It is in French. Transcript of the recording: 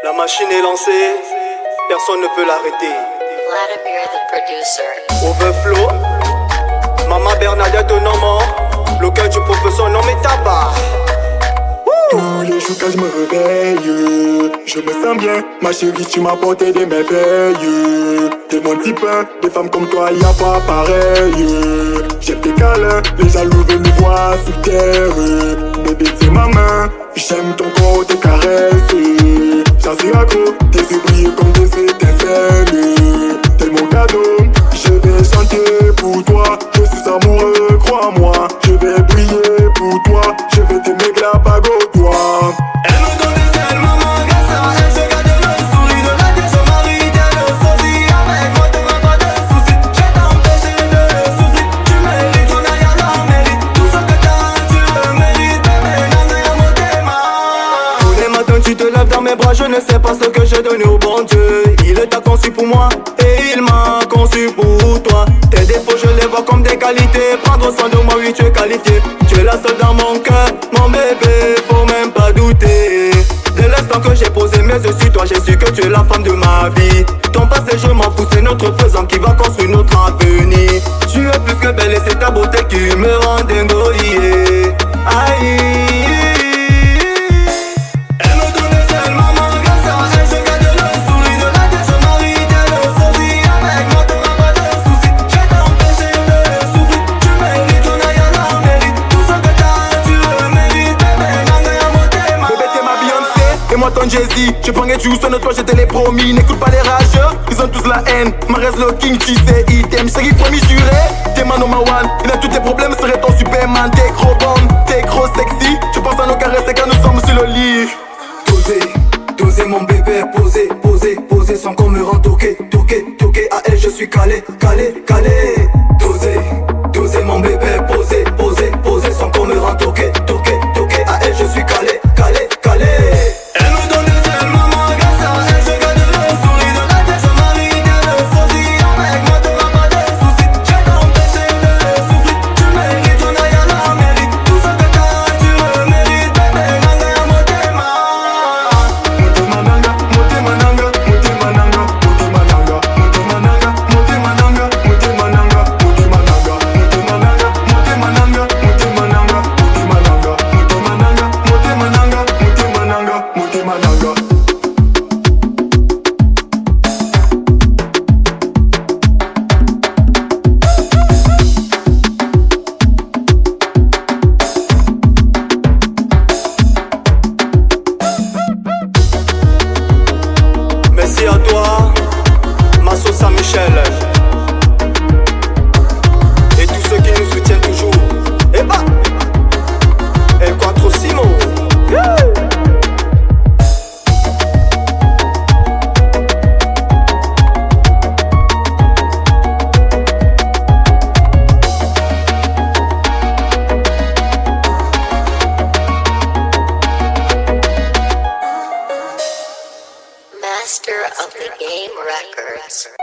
La machine est lancée, personne ne peut l'arrêter. Vladimir the producer. Overflow, Maman Bernadette Normand, le cœur du professeur nommé Tabac. Tous les jours quand je me réveille, je me sens bien. Ma chérie, tu m'as apporté des merveilles. T'es mon type, des femmes comme toi, y a pas pareil. J'aime tes câlins, les jaloux veulent nous voir sous terre. Bébé, c'est ma main, j'aime ton corps, tes caresses. J'en suis accro, tes yeux brillent comme des étincelles. T'es mon cadeau, je vais chanter pour toi. Je suis amoureux, crois-moi. Je vais briller pour toi, je vais t'aimer que la bague au doigt. Elle me donne des ailes, maman, grâce à elle, je garde le sourire de la tête, je marie le sosie. Avec moi, t'auras pas de soucis, je vais t'empêcher de souffrir. Tu mérites, on a y'a la mérite. Tout ce que t'as, tu le mérites. Bébé, nana, y'a mon thème. Tous les matins, tu te lèves dans mes bras, je ne sais pas ce que j'ai donné au bon Dieu. Il t'a conçu pour moi, et il m'a conçu pour toi. Tes défauts, je les vois comme des qualités. Prendre soin de moi, oui, tu es qualifié. Tu es la seule dans mon cœur, mon bébé, faut même pas douter. Dès l'instant que j'ai posé mes yeux sur toi, j'ai su que tu es la femme de ma vie. Ton passé, je m'en fous, c'est notre présent qui va construire notre avenir. Tu es plus que belle et c'est ta beauté qui me rend dingo, yeah. Aïe. Elle me donne des ailes, maman, grâce à elle, je garde le sourire de la tête, je marie le sosie. Avec moi, t'auras pas de soucis, je vais t'empêcher de souffrir. Tu mérites, on a y'a la mérite. Tout ce que t'as, tu le mérites. Bébé, nana, y'a mon thème. Bébé, t'es ma Beyoncé, et moi ton Jay-Z. Je prends tu sur notre toit, je te l'ai promis. N'écoute pas les rageux, ils ont tous la haine. Marès le king, tu sais, il t'aime. Chérie, promis, juré, t'es ma number one. Et dans tous tes problèmes, serait ton Superman. T'es gros bombe, t'es gros sexy. Je pense à nos caresses quand nous sommes sur le lit. Doser mon bébé, poser sans qu'on me rende toqué, à elle je suis calé. Doser mon bébé, poser sans qu'on me rende toqué, à elle je suis calé. Elle me donne des ailes, maman, grâce à elle, je garde le sourire de la tête, je marie le sosie. Avec moi t'auras pas de soucis, je vais t'empêcher de souffrir. Tu mérites, on a y'a la mérite. Tout ce que t'as, tu le mérites. Bébé, nana, y'a mon thème. Merci à toi, Masso Saint-Michel. Et tous ceux qui nous soutiennent toujours. Et bah, El Quattrocimo. Yeah. Master of the Game Records.